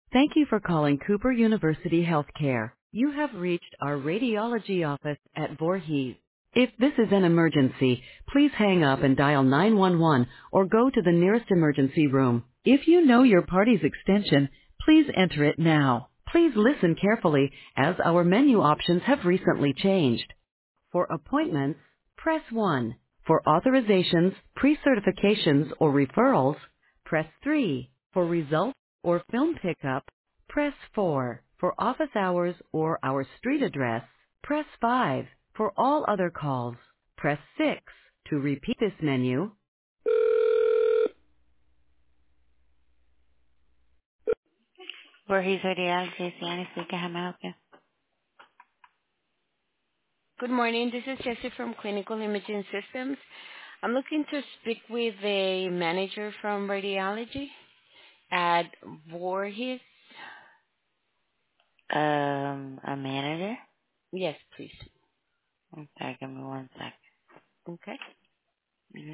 Thank you for calling Cooper University Healthcare. You have reached our radiology office at Voorhees. If this is an emergency, please hang up and dial 911 or go to the nearest emergency room. If you know your party's extension, please enter it now. Please listen carefully as our menu options have recently changed. For appointments, press 1. For authorizations, pre-certifications, or referrals, press 3. For results or film pickup, press 4. For office hours or our street address, press 5. For all other calls, press 6. To repeat this menu, Voorhees Radiology, Sienna speaking. How may I help you? Good morning. This is Jessie from Clinical Imaging Systems. I'm looking to speak with a manager from radiology at Voorhees. A manager? Yes, please. Okay, give me one sec. Okay. Mm-hmm.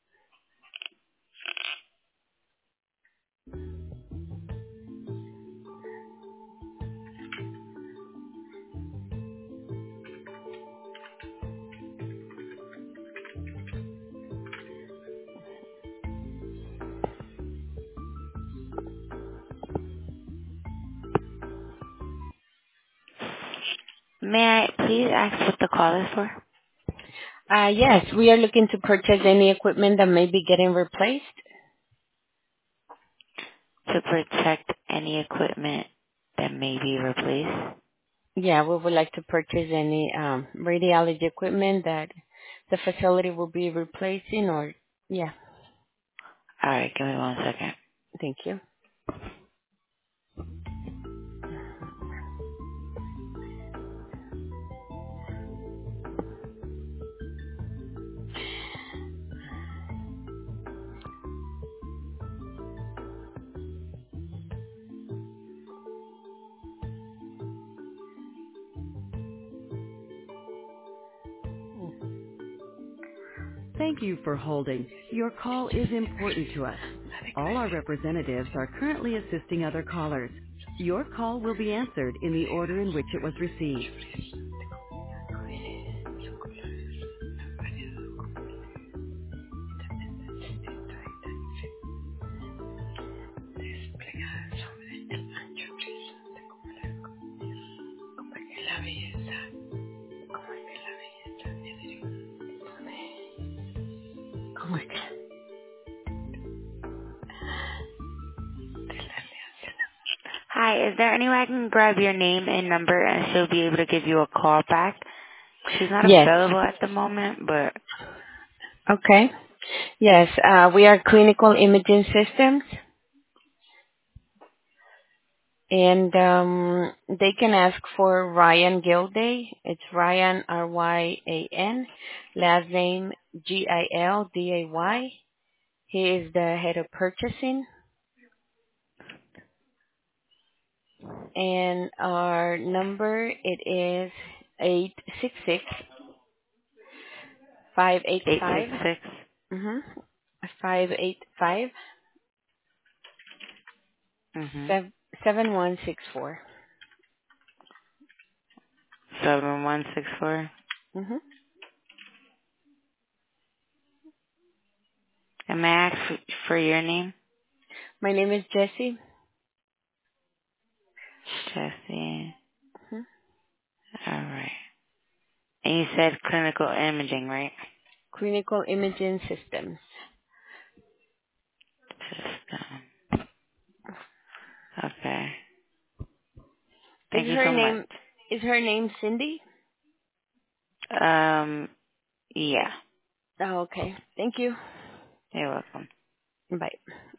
May I please ask what the call is for? Yes, we are looking to purchase any equipment that may be getting replaced. To protect any equipment that may be replaced. Yeah, we would like to purchase any radiology equipment that the facility will be replacing or, yeah, All right, give me one second. thank you. Thank you for holding. Your call is important to us. All our representatives are currently assisting other callers. Your call will be answered in the order in which it was received. Oh my God. Hi, is there any way I can grab your name and number and she'll be able to give you a call back? She's not Yes. available at the moment, but Okay. Yes, we are Clinical Imaging Systems. And they can ask for Ryan Gilday. It's Ryan, Ryan, last name Gilday. He is the head of purchasing. And our number, it is 866 585 866 585 7164. 7164. Mm-hmm. And may I ask for your name? My name is Jessie. Jesse. Mhm. All right. And you said clinical imaging, right? Clinical Imaging Systems. Just, okay. Is Thank you her so much. name is her name Cindy? Yeah. Oh, okay. Thank you. You're welcome. Bye.